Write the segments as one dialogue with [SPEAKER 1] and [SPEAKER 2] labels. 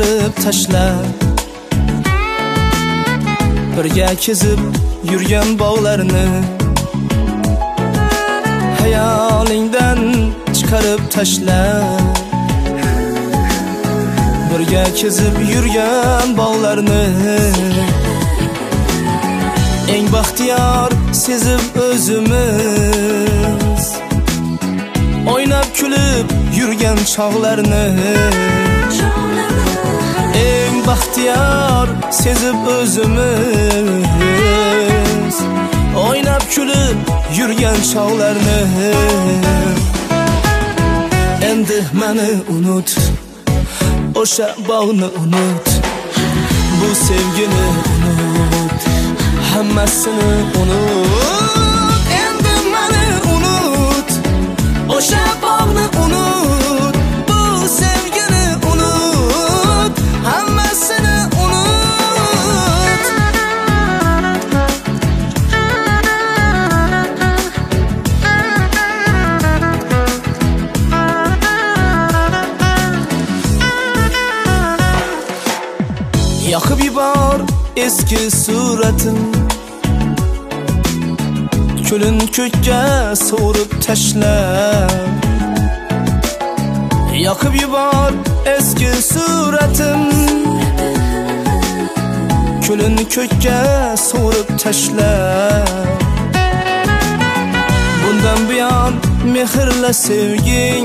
[SPEAKER 1] chiqarib tashla. Birga kezib yurgan bog'larni hayolingdan chiqarib tashla. Birga kezib yurgan bog'larni eng baxtiyor sezib o'zimiz o'ynab kulib yurgan chog'larni eng baxtiyor sezib o'zimiz o'ynab kulib yurgan chog'larni endi meni unut, o'sha bog'ni unut, bu sevgini unut, hammasini unut. Endi meni unut, o'sha bog'ni unut, bu sevgini unut, hammasini unut. Yoqib yubor eski suratim, kulin ko'kka so'rib tashla. Yoqib yubor eski suratim, kulin ko'kka so'rib tashla. Bundan buyon mehrla sevging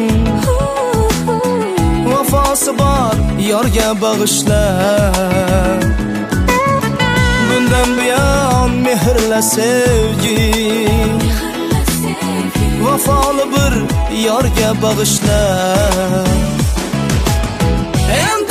[SPEAKER 1] vafosi bor yorga bag'ishla. Bundan buyon mehrla sevging vafoli bir yorga bag'ishla.